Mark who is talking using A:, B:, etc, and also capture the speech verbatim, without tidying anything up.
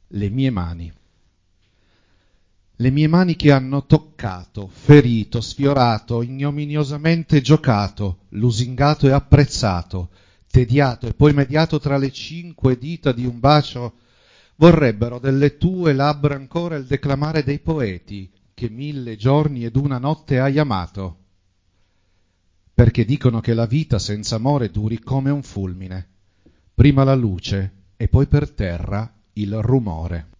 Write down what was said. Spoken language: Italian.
A: le mie mani. Le mie mani che hanno toccato, ferito, sfiorato, ignominiosamente giocato, lusingato e apprezzato, tediato e poi mediato tra le cinque dita di un bacio, vorrebbero delle tue labbra ancora il declamare dei poeti che mille giorni ed una notte hai amato, perché dicono che la vita senza amore duri come un fulmine, prima la luce e poi per terra il rumore.